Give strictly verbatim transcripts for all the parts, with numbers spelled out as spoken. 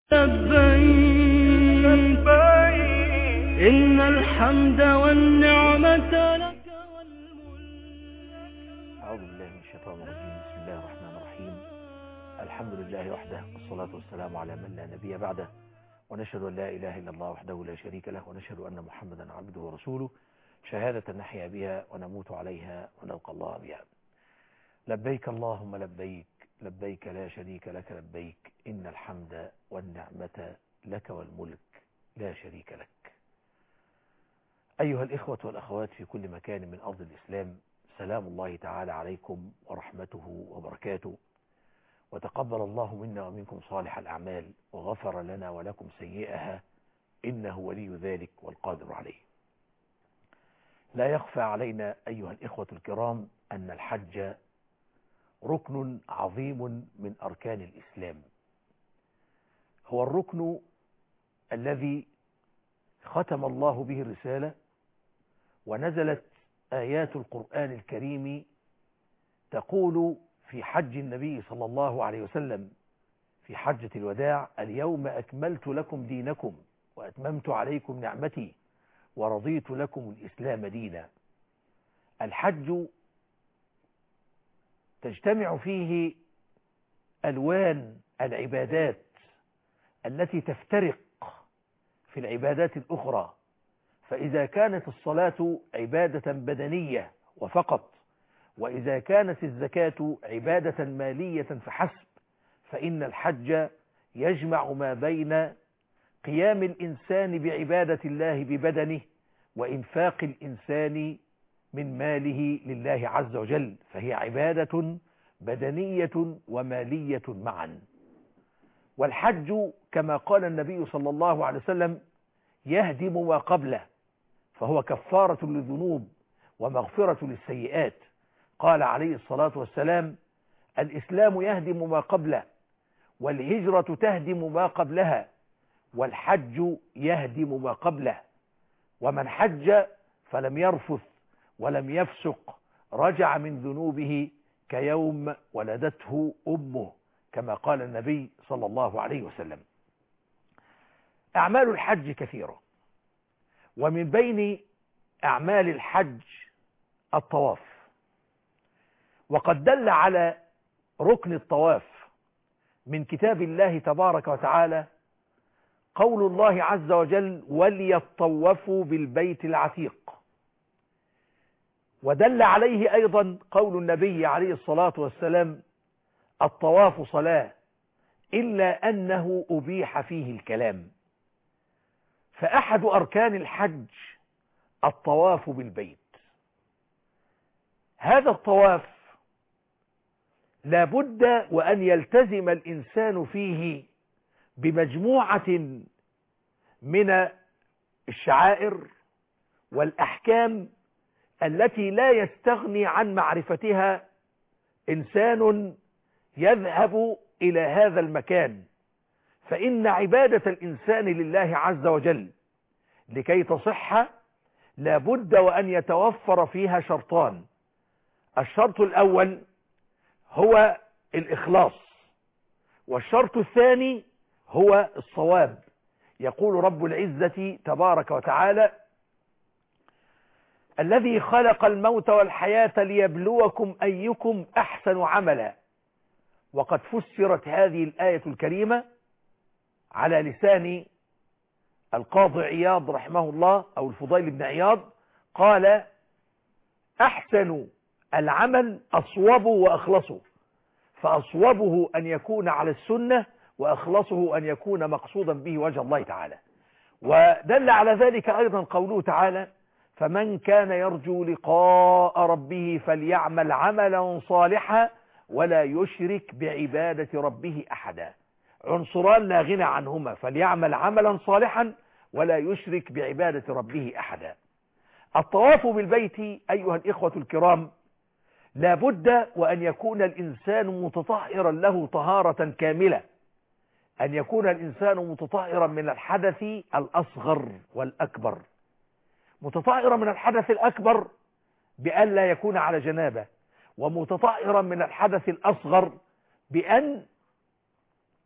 لبيك إن الحمد والنعمة لك والملك. أعوذ بالله من الشيطان الرجيم. بسم الله الرحمن الرحيم. الحمد لله وحده، والصلاة والسلام على من لا نبي بعده، ونشهد أن لا إله إلا الله وحده لا شريك له، ونشهد أن محمدا عبده ورسوله، شهادة نحيا بها ونموت عليها ونلقى الله بها. لبيك اللهم لبيك، لبيك لا شريك لك لبيك، إن الحمد والنعمة لك والملك لا شريك لك. أيها الإخوة والأخوات في كل مكان من أرض الإسلام، سلام الله تعالى عليكم ورحمته وبركاته، وتقبل الله منا ومنكم صالح الأعمال، وغفر لنا ولكم سيئها، إنه ولي ذلك والقادر عليه. لا يخفى علينا أيها الإخوة الكرام أن الحج ركن عظيم من أركان الإسلام، هو الركن الذي ختم الله به الرسالة، ونزلت آيات القرآن الكريم تقول في حج النبي صلى الله عليه وسلم في حجة الوداع: اليوم أكملت لكم دينكم وأتممت عليكم نعمتي ورضيت لكم الإسلام دينا. الحج تجتمع فيه ألوان العبادات التي تفترق في العبادات الأخرى، فإذا كانت الصلاة عبادة بدنية وفقط، وإذا كانت الزكاة عبادة مالية فحسب، فإن الحج يجمع ما بين قيام الإنسان بعبادة الله ببدنه وإنفاق الإنسان من ماله لله عز وجل، فهي عبادة بدنية ومالية معا. والحج كما قال النبي صلى الله عليه وسلم يهدم ما قبله، فهو كفارة للذنوب ومغفرة للسيئات. قال عليه الصلاة والسلام: الإسلام يهدم ما قبله، والهجرة تهدم ما قبلها، والحج يهدم ما قبله. ومن حج فلم يرفث ولم يفسق رجع من ذنوبه كيوم ولدته أمه، كما قال النبي صلى الله عليه وسلم. أعمال الحج كثيرة، ومن بين أعمال الحج الطواف، وقد دل على ركن الطواف من كتاب الله تبارك وتعالى قول الله عز وجل: وليطوفوا بالبيت العتيق. ودل عليه أيضا قول النبي عليه الصلاة والسلام: الطواف صلاة إلا أنه أبيح فيه الكلام. فأحد أركان الحج الطواف بالبيت. هذا الطواف لا بد وأن يلتزم الإنسان فيه بمجموعة من الشعائر والأحكام التي لا يستغني عن معرفتها إنسان يذهب إلى هذا المكان، فإن عبادة الإنسان لله عز وجل لكي تصح لا بد وأن يتوفر فيها شرطان. الشرط الأول هو الإخلاص، والشرط الثاني هو الصواب. يقول رب العزة تبارك وتعالى: الذي خلق الموت والحياة ليبلوكم أيكم أحسن عملا. وقد فسرت هذه الآية الكريمة على لسان القاضي عياض رحمه الله، أو الفضيل بن عياض، قال: أحسن العمل أصوبه وأخلصه، فأصوبه أن يكون على السنة، وأخلصه أن يكون مقصودا به وجه الله تعالى. ودل على ذلك أيضا قوله تعالى: فمن كان يرجو لقاء ربه فليعمل عملا صالحا ولا يشرك بعبادة ربه أحدا. عنصران لا غنى عنهما: فليعمل عملا صالحا ولا يشرك بعبادة ربه أحدا. الطواف بالبيت أيها الإخوة الكرام لا بد وأن يكون الإنسان متطهرا له طهارة كاملة، أن يكون الإنسان متطهرا من الحدث الأصغر والأكبر. متطهرا من الحدث الأكبر بأن لا يكون على جنابه، ومتطهرا من الحدث الأصغر بأن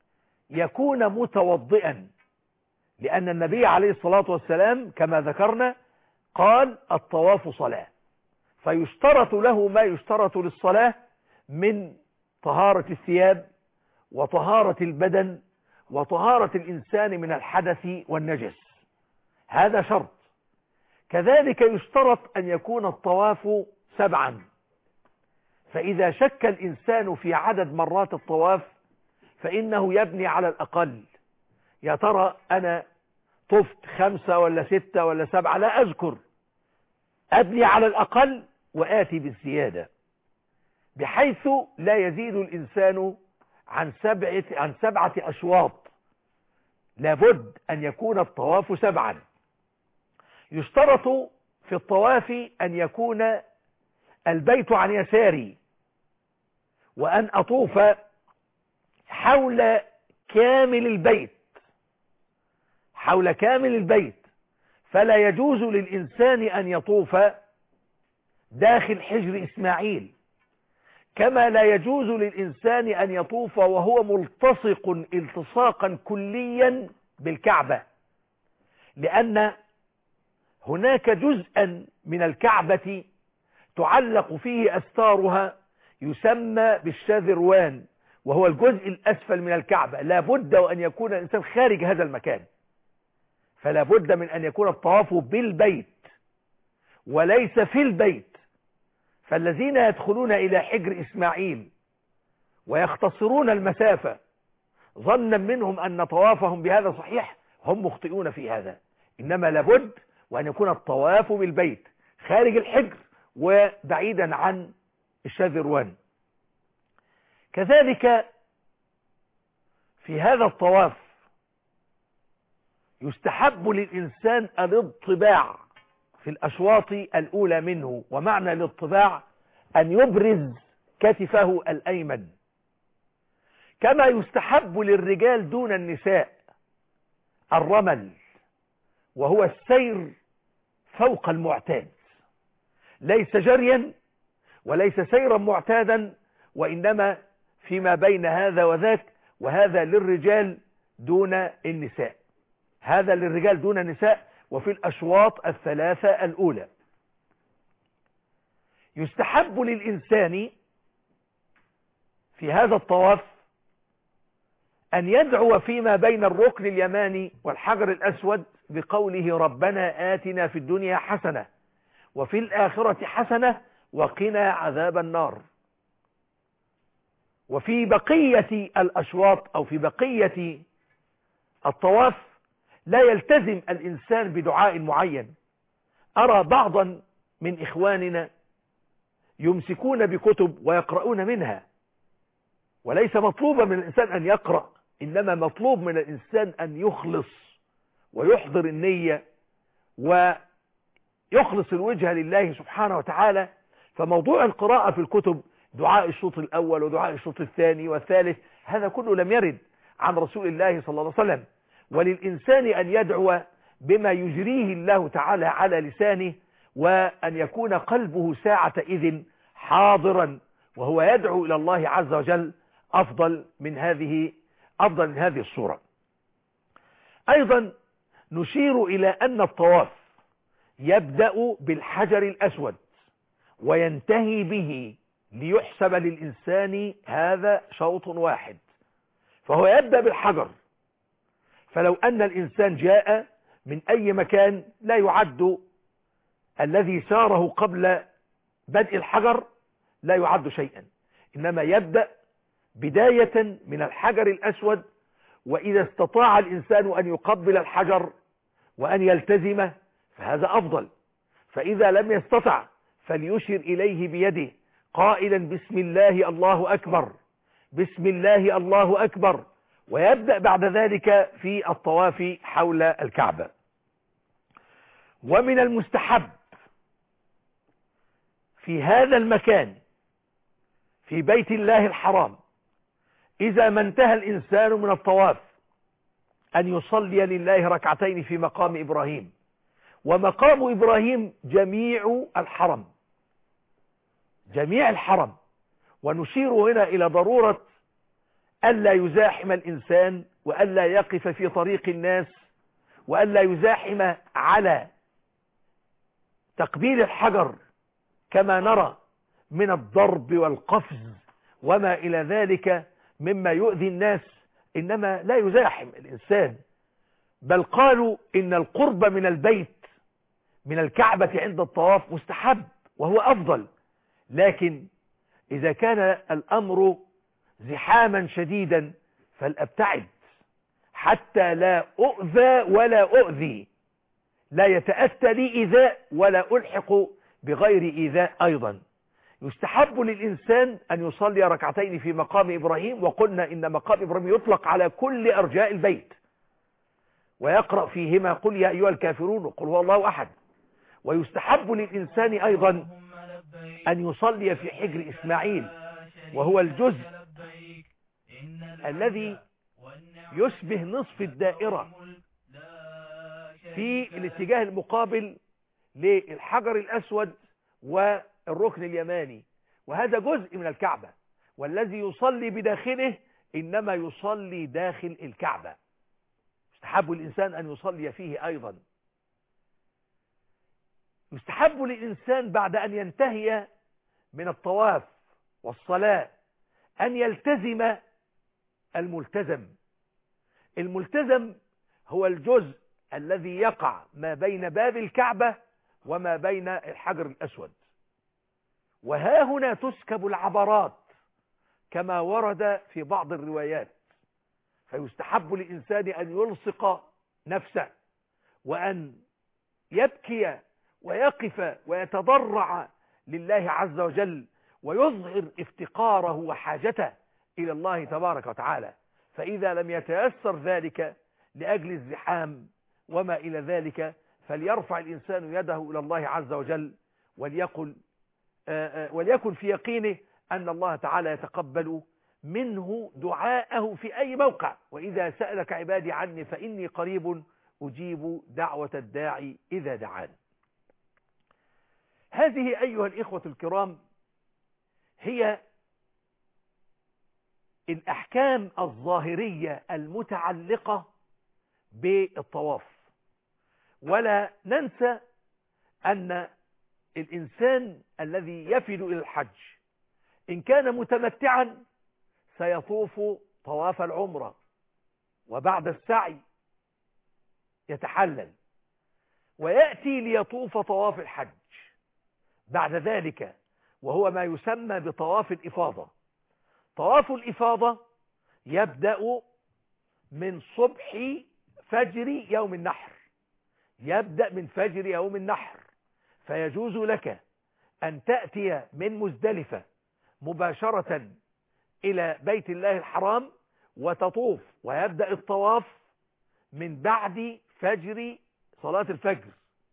يكون متوضئا، لأن النبي عليه الصلاة والسلام كما ذكرنا قال الطواف صلاة، فيشترط له ما يشترط للصلاة من طهارة الثياب وطهارة البدن وطهارة الإنسان من الحدث والنجس، هذا شرط. كذلك يشترط أن يكون الطواف سبعا، فإذا شك الإنسان في عدد مرات الطواف فإنه يبني على الأقل، يا ترى أنا طفت خمسة ولا ستة ولا سبعة لا أذكر، أبني على الأقل وآتي بالزيادة، بحيث لا يزيد الإنسان عن سبعة, عن سبعة أشواط، لابد أن يكون الطواف سبعا. يشترط في الطواف أن يكون البيت عن يساري، وأن أطوف حول كامل البيت، حول كامل البيت، فلا يجوز للإنسان أن يطوف داخل حجر إسماعيل، كما لا يجوز للإنسان أن يطوف وهو ملتصق التصاقا كليا بالكعبة، لأن هناك جزءا من الكعبة تعلق فيه أستارها يسمى بالشاذروان، وهو الجزء الأسفل من الكعبة، لا بد وأن يكون الإنسان خارج هذا المكان، فلا بد من أن يكون الطواف بالبيت وليس في البيت. فالذين يدخلون إلى حجر إسماعيل ويختصرون المسافة ظنا منهم أن طوافهم بهذا صحيح، هم مخطئون في هذا، إنما لابد وأن يكون الطواف بالبيت خارج الحجر وبعيدا عن الشاذروان. كذلك في هذا الطواف يستحب للإنسان الاضطباع في الأشواط الأولى منه، ومعنى الاضطباع أن يبرز كتفه الأيمن، كما يستحب للرجال دون النساء الرمل، وهو السير فوق المعتاد، ليس جريا وليس سيرا معتادا، وإنما فيما بين هذا وذاك، وهذا للرجال دون النساء، هذا للرجال دون النساء، وفي الأشواط الثلاثة الأولى. يستحب للإنسان في هذا الطواف أن يدعو فيما بين الركن اليماني والحجر الأسود بقوله ربنا آتنا في الدنيا حسنة وفي الآخرة حسنة وقنا عذاب النار. وفي بقية الأشواط أو في بقية الطواف لا يلتزم الإنسان بدعاء معين. أرى بعضا من إخواننا يمسكون بكتب ويقرؤون منها، وليس مطلوبا من الإنسان أن يقرأ، إنما مطلوب من الإنسان أن يخلص ويحضر النية ويخلص الوجه لله سبحانه وتعالى. فموضوع القراءة في الكتب دعاء الشوط الأول ودعاء الشوط الثاني والثالث هذا كله لم يرد عن رسول الله صلى الله عليه وسلم. وللإنسان أن يدعو بما يجريه الله تعالى على لسانه، وأن يكون قلبه ساعة إذن حاضرا وهو يدعو إلى الله عز وجل أفضل من هذه أفضل من هذه الصورة. أيضا نشير إلى أن الطواف يبدأ بالحجر الأسود وينتهي به ليحسب للإنسان هذا شوط واحد، فهو يبدأ بالحجر. فلو أن الإنسان جاء من أي مكان لا يعد الذي ساره قبل بدء الحجر لا يعد شيئا، إنما يبدأ بداية من الحجر الأسود، وإذا استطاع الإنسان أن يقبل الحجر وأن يلتزمه فهذا أفضل، فإذا لم يستطع فليشر إليه بيده قائلا بسم الله الله أكبر بسم الله الله أكبر، ويبدأ بعد ذلك في الطواف حول الكعبة. ومن المستحب في هذا المكان في بيت الله الحرام إذا ما انتهى الإنسان من الطواف أن يصلي لله ركعتين في مقام إبراهيم، ومقام إبراهيم جميع الحرم جميع الحرم ونشير هنا إلى ضرورة ألا يزاحم الإنسان وألا يقف في طريق الناس، وألا يزاحم على تقبيل الحجر كما نرى من الضرب والقفز وما إلى ذلك مما يؤذي الناس، إنما لا يزاحم الإنسان. بل قالوا إن القرب من البيت من الكعبة عند الطواف مستحب وهو أفضل، لكن إذا كان الأمر زحاما شديدا فلأبتعد حتى لا أؤذى ولا أؤذي، لا يتأتى لي إيذاء ولا ألحق بغير إيذاء. أيضا يستحب للإنسان أن يصلي ركعتين في مقام إبراهيم، وقلنا إن مقام إبراهيم يطلق على كل أرجاء البيت، ويقرأ فيهما قل يا أيها الكافرون وقل هو الله أحد. ويستحب للإنسان أيضا أن يصلي في حجر إسماعيل، وهو الجزء الذي يشبه نصف الدائرة في الاتجاه المقابل للحجر الأسود والركن اليماني، وهذا جزء من الكعبة، والذي يصلي بداخله إنما يصلي داخل الكعبة. يستحب الإنسان أن يصلي فيه أيضا. يستحب للإنسان بعد أن ينتهي من الطواف والصلاة أن يلتزم الملتزم. الملتزم هو الجزء الذي يقع ما بين باب الكعبة وما بين الحجر الأسود، وها هنا تسكب العبرات كما ورد في بعض الروايات. فيستحب للإنسان أن يلصق نفسه وأن يبكي ويقف ويتضرع لله عز وجل، ويظهر افتقاره وحاجته إلى الله تبارك وتعالى. فإذا لم يتيسر ذلك لأجل الزحام وما إلى ذلك، فليرفع الإنسان يده إلى الله عز وجل، وليقل وليكن في يقينه أن الله تعالى يتقبل منه دعاءه في أي موقع. وإذا سألك عبادي عني فإني قريب أجيب دعوة الداعي إذا دعان. هذه أيها الإخوة الكرام هي الأحكام الظاهرية المتعلقة بالطواف. ولا ننسى أن الإنسان الذي يفد إلى الحج إن كان متمتعا سيطوف طواف العمرة، وبعد السعي يتحلل ويأتي ليطوف طواف الحج بعد ذلك، وهو ما يسمى بطواف الإفاضة. طواف الإفاضة يبدأ من صبح فجر يوم النحر، يبدأ من فجر يوم النحر. فيجوز لك أن تأتي من مزدلفة مباشرة إلى بيت الله الحرام وتطوف، ويبدأ الطواف من بعد فجر صلاة الفجر.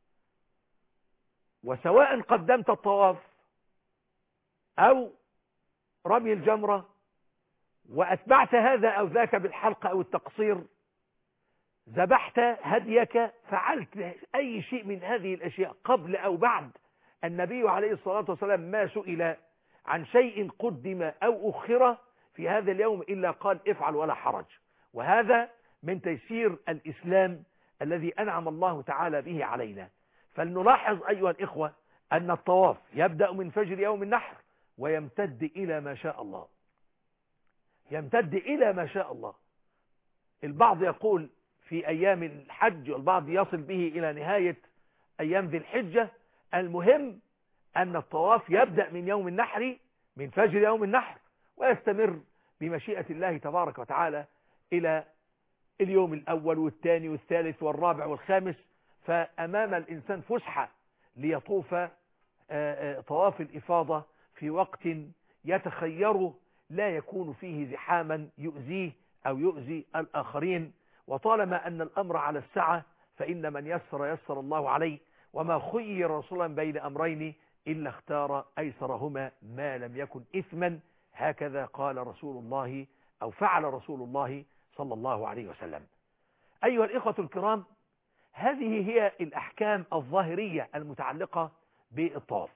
وسواء قدمت الطواف أو رمي الجمرة وأتبعت هذا أو ذاك بالحلق أو التقصير، ذبحت هديك، فعلت أي شيء من هذه الأشياء قبل أو بعد، النبي عليه الصلاة والسلام ما سئل عن شيء قدم أو أخر في هذا اليوم إلا قال افعل ولا حرج. وهذا من تيسير الإسلام الذي أنعم الله تعالى به علينا. فلنلاحظ أيها الإخوة أن الطواف يبدأ من فجر يوم النحر ويمتد إلى ما شاء الله، يمتد إلى ما شاء الله. البعض يقول في أيام الحج، والبعض يصل به إلى نهاية أيام ذي الحجة. المهم أن الطواف يبدأ من يوم النحر، من فجر يوم النحر، ويستمر بمشيئة الله تبارك وتعالى إلى اليوم الأول والثاني والثالث والرابع والخامس. فأمام الإنسان فسحة ليطوف طواف الإفاضة في وقت يتخيره لا يكون فيه زحاما يؤذيه أو يؤذي الآخرين. وطالما أن الأمر على السعة فإن من يسر يسر الله عليه، وما خير رسولا بين أمرين إلا اختار أيسرهما ما لم يكن إثما. هكذا قال رسول الله أو فعل رسول الله صلى الله عليه وسلم. أيها الإخوة الكرام، هذه هي الأحكام الظاهرية المتعلقة بالطواف،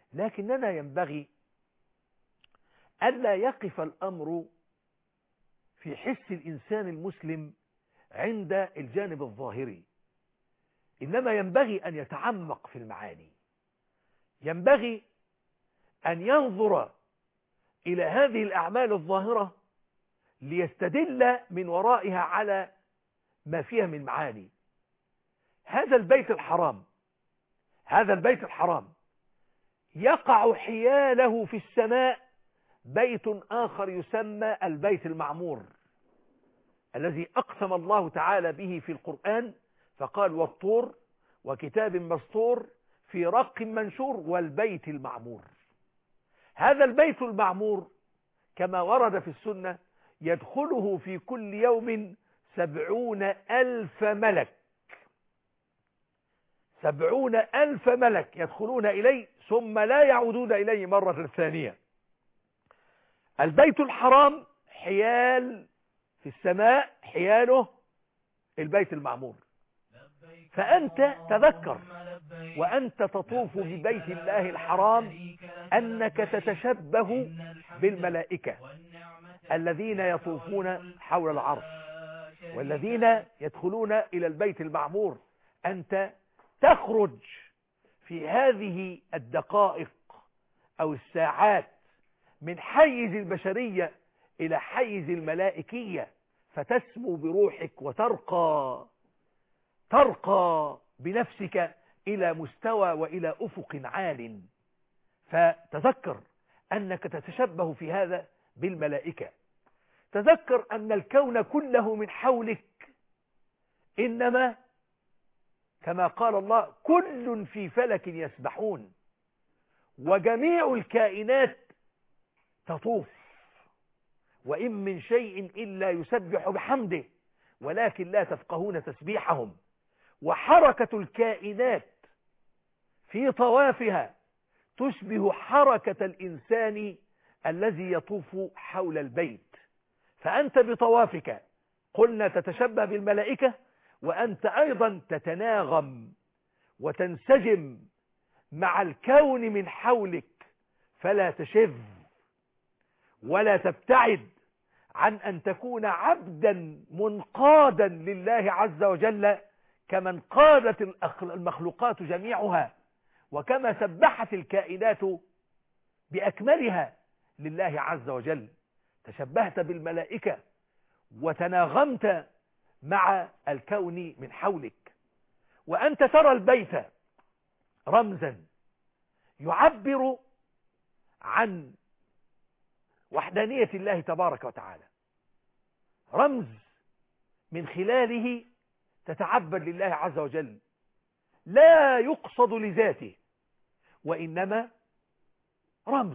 لكننا ينبغي ألا يقف الأمر في حس الإنسان المسلم عند الجانب الظاهري، إنما ينبغي أن يتعمق في المعاني، ينبغي أن ينظر إلى هذه الأعمال الظاهرة ليستدل من ورائها على ما فيها من معاني. هذا البيت الحرام هذا البيت الحرام يقع حياله في السماء بيت آخر يسمى البيت المعمور، الذي أقسم الله تعالى به في القرآن فقال: والطور وكتاب مسطور في رق منشور والبيت المعمور. هذا البيت المعمور كما ورد في السنة يدخله في كل يوم سبعون ألف ملك سبعون ألف ملك يدخلون إليه ثم لا يعودون إليه مرة ثانية. البيت الحرام حيال في السماء، حياله البيت المعمور. فأنت تذكر وأنت تطوف ببيت الله الحرام أنك تتشبه بالملائكة الذين يطوفون حول العرش والذين يدخلون إلى البيت المعمور. أنت تخرج في هذه الدقائق أو الساعات من حيز البشرية إلى حيز الملائكية، فتسمو بروحك وترقى ترقى بنفسك إلى مستوى وإلى أفق عال. فتذكر أنك تتشبه في هذا بالملائكة. تذكر أن الكون كله من حولك إنما كما قال الله: كل في فلك يسبحون، وجميع الكائنات تطوف، وإن من شيء إلا يسبح بحمده ولكن لا تفقهون تسبيحهم. وحركة الكائنات في طوافها تشبه حركة الإنسان الذي يطوف حول البيت. فأنت بطوافك قلنا تتشبه بالملائكة، وأنت أيضا تتناغم وتنسجم مع الكون من حولك، فلا تشذ ولا تبتعد عن أن تكون عبدا منقادا لله عز وجل، كما قادت المخلوقات جميعها وكما سبحت الكائنات بأكملها لله عز وجل. تشبهت بالملائكة وتناغمت مع الكون من حولك. وأنت ترى البيت رمزا يعبر عن وحدانية الله تبارك وتعالى، رمز من خلاله تتعبد لله عز وجل، لا يقصد لذاته وإنما رمز.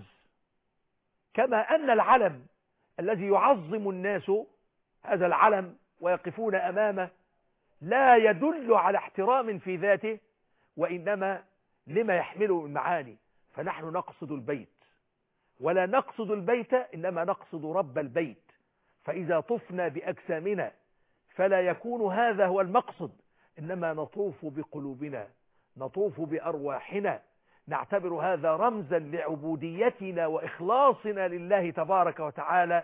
كما أن العلم الذي يعظم الناس هذا العلم ويقفون أمامه لا يدل على احترام في ذاته وإنما لما يحمله من معاني. فنحن نقصد البيت، ولا نقصد البيت إنما نقصد رب البيت. فإذا طفنا بأجسامنا فلا يكون هذا هو المقصد، إنما نطوف بقلوبنا، نطوف بأرواحنا، نعتبر هذا رمزا لعبوديتنا وإخلاصنا لله تبارك وتعالى.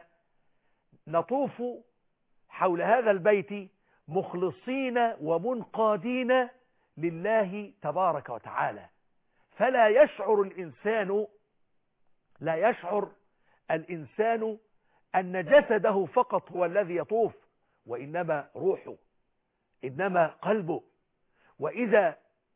نطوف حول هذا البيت مخلصين ومنقادين لله تبارك وتعالى. فلا يشعر الإنسان لا يشعر الإنسان أن جسده فقط هو الذي يطوف، وإنما روحه، إنما قلبه. وإذا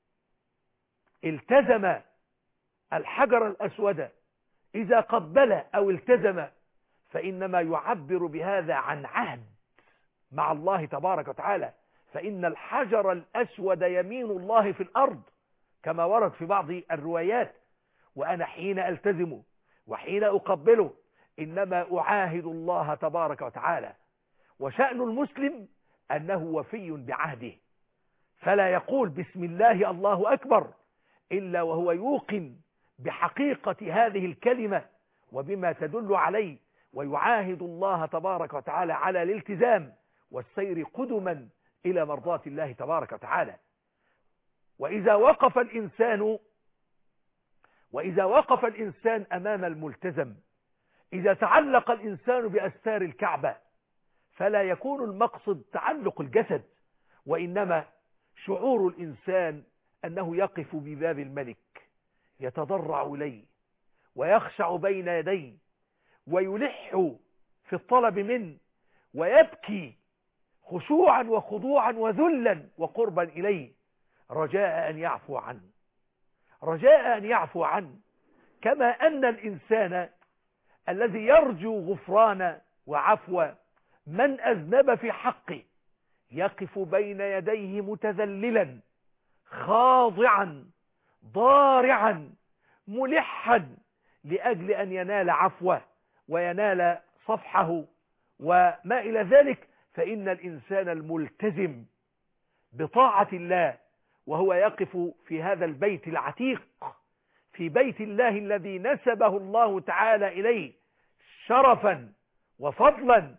التزم الحجر الأسود، إذا قبل أو التزم، فإنما يعبر بهذا عن عهد مع الله تبارك وتعالى. فإن الحجر الأسود يمين الله في الأرض كما ورد في بعض الروايات. وأنا حين ألتزم وحين أقبله إنما أعاهد الله تبارك وتعالى. وشأن المسلم أنه وفي بعهده، فلا يقول بسم الله الله أكبر إلا وهو يوقن بحقيقة هذه الكلمة وبما تدل عليه، ويعاهد الله تبارك وتعالى على الالتزام والسير قدما إلى مرضاة الله تبارك وتعالى. وإذا وقف الإنسان وإذا وقف الإنسان أمام الملتزم، إذا تعلق الإنسان بأستار الكعبة فلا يكون المقصد تعلق الجسد، وإنما شعور الإنسان أنه يقف بباب الملك يتضرع إليه ويخشع بين يديه ويلح في الطلب منه ويبكي خشوعا وخضوعا وذلا وقربا إليه، رجاء أن يعفو عنه، رجاء أن يعفو عنه. كما أن الإنسان الذي يرجو غفران وعفو من أذنب في حقه يقف بين يديه متذللا خاضعا ضارعا ملحا لأجل أن ينال عفوه وينال صفحه وما إلى ذلك. فإن الإنسان الملتزم بطاعة الله وهو يقف في هذا البيت العتيق، في بيت الله الذي نسبه الله تعالى إليه شرفا وفضلا،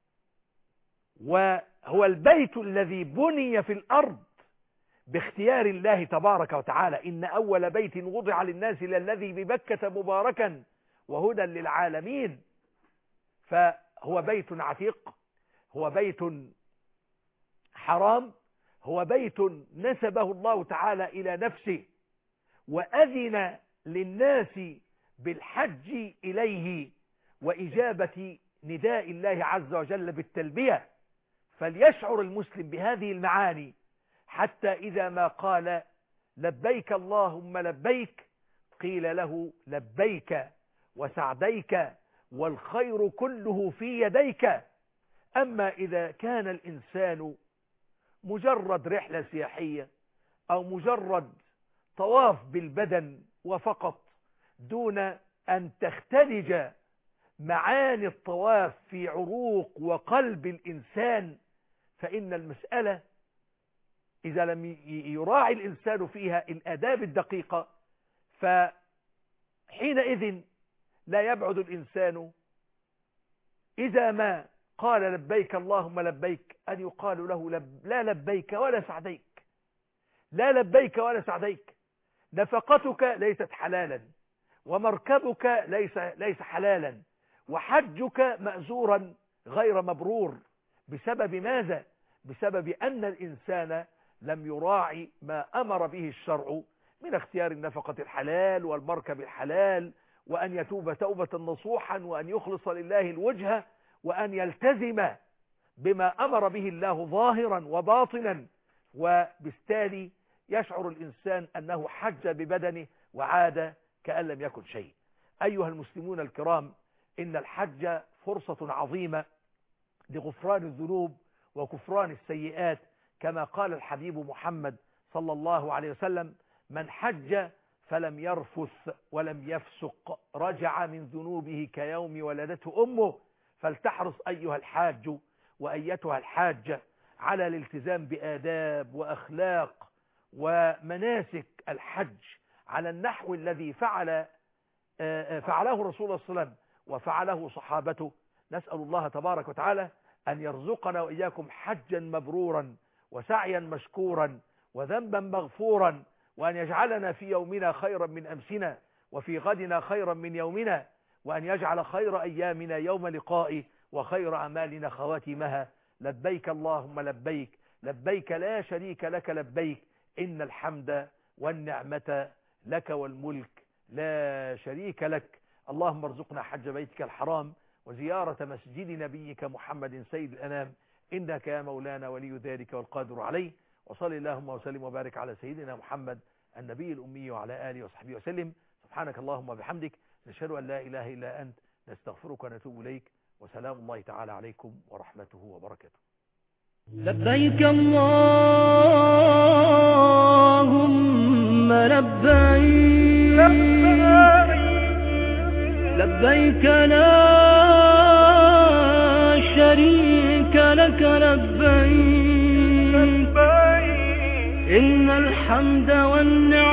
وهو البيت الذي بني في الأرض باختيار الله تبارك وتعالى. إن أول بيت وضع للناس للذي ببكة مباركا وهدى للعالمين. فهو بيت عتيق، هو بيت حرام، هو بيت نسبه الله تعالى إلى نفسه وأذن للناس بالحج إليه وإجابة نداء الله عز وجل بالتلبية. فليشعر المسلم بهذه المعاني حتى إذا ما قال لبيك اللهم لبيك قيل له لبيك وسعديك والخير كله في يديك. أما إذا كان الإنسان مجرد رحلة سياحية أو مجرد طواف بالبدن وفقط دون أن تختلج معاني الطواف في عروق وقلب الإنسان، فإن المسألة إذا لم يراعي الإنسان فيها الآداب الدقيقة فحينئذ لا يبعد الإنسان إذا ما قال لبيك اللهم لبيك أن يقال له لب لا لبيك ولا سعديك، لا لبيك ولا سعديك. نفقتك ليست حلالا، ومركبك ليس ليس حلالا، وحجك مأزورا غير مبرور. بسبب ماذا؟ بسبب أن الإنسان لم يراعي ما أمر به الشرع من اختيار النفقة الحلال والمركب الحلال، وأن يتوب توبة نصوحا، وأن يخلص لله الوجه، وأن يلتزم بما أمر به الله ظاهرا وباطنا. وبالتالي يشعر الإنسان أنه حج ببدنه وعاد كأن لم يكن شيء. أيها المسلمون الكرام، إن الحج فرصة عظيمة لغفران الذنوب وكفران السيئات، كما قال الحبيب محمد صلى الله عليه وسلم: من حج فلم يرفث ولم يفسق رجع من ذنوبه كيوم ولدته أمه. فلتحرص أيها الحاج وأيتها الحاجة على الالتزام بآداب وأخلاق ومناسك الحج على النحو الذي فعل فعله رسول الله صلى الله عليه وسلم وفعله صحابته. نسأل الله تبارك وتعالى أن يرزقنا وإياكم حجا مبرورا وسعيا مشكورا وذنبا مغفورا، وأن يجعلنا في يومنا خيرا من أمسنا وفي غدنا خيرا من يومنا، وأن يجعل خير أيامنا يوم لقائه وخير أعمالنا خواتمها. لبيك اللهم لبيك، لبيك لا شريك لك لبيك، إن الحمد والنعمة لك والملك لا شريك لك. اللهم ارزقنا حج بيتك الحرام وزيارة مسجد نبيك محمد سيد الأنام، إنك يا مولانا ولي ذلك والقادر عليه. وصل اللهم وسلم وبارك على سيدنا محمد النبي الأمي وعلى آله وصحبه وسلم. سبحانك اللهم وبحمدك، نشهد أن لا إله إلا أنت، نستغفرك ونتوب إليك، وسلام الله تعالى عليكم ورحمته وبركاته. لبيك اللهم لبيك، لبيك لا شريك لك لبيك، إن الحمد والنعمة